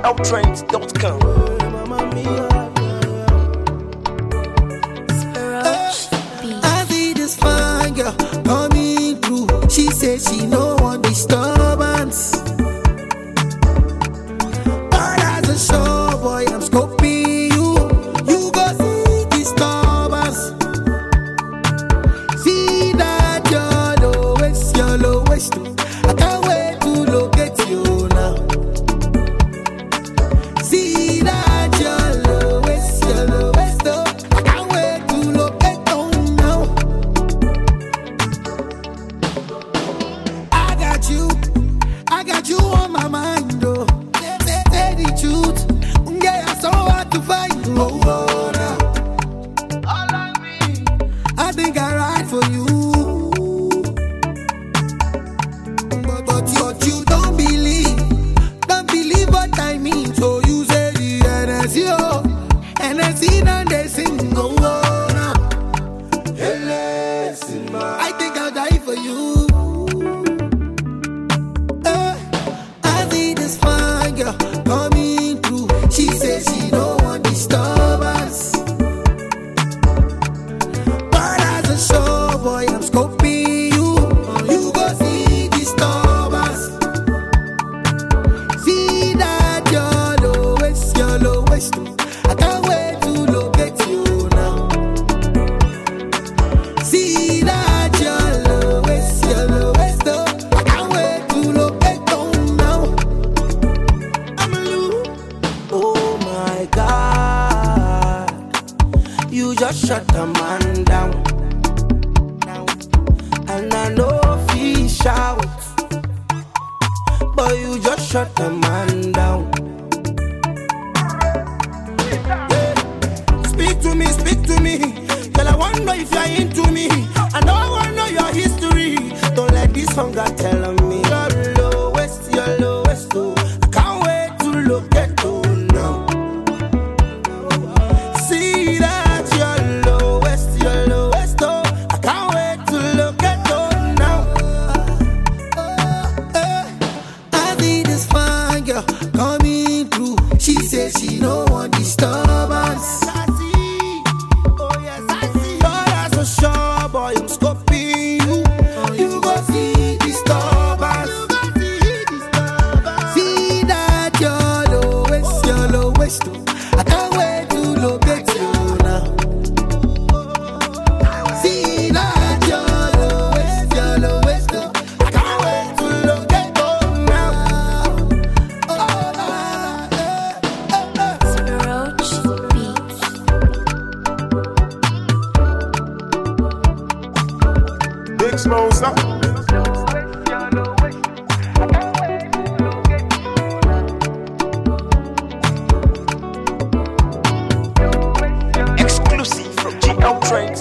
GLTrends.com. I see this fine girl coming through. She says she no want disturbance, but as a show boy, I'm scoping you. You go see disturbance. See that your lowest. I can't wait to locate you now. See that your lowest. I can't wait to locate you now. I got you on my mind, though. Say the truth, yeah, it's so hard to find. Oh, nah. All of me, I think I ride for you. But you don't believe what I mean. So you say the NSC, oh, NSC, and they sing, oh, nah. I think I'll die for you. I see this fine girl coming through. She says she don't want disturbance, but as a show boy, I'm scoping you. You go see disturbance. See that your lowest. I can't wait to locate you now. See that your lowest. I can't wait to locate you now. I'm a loop. Oh my God, you just shut the man down. And I know he shout, but you just shut the man down. Speak to me, girl, I wanna know if you're into me. I know I wanna know your history. Don't let this hunger tell on me. Your lowest, oh. I can't wait to look at you now. See that your lowest, oh. I can't wait to look at you now. I see this fine girl coming through. She says she don't want disturbance. Sure, boy, I'm scoping you. You go see disturbance. See that your lowest. I can't wait to locate you now. See that your lowest. I can't wait to locate you now. Roach Beats. Big Smosa. Exclusive from GLTrends.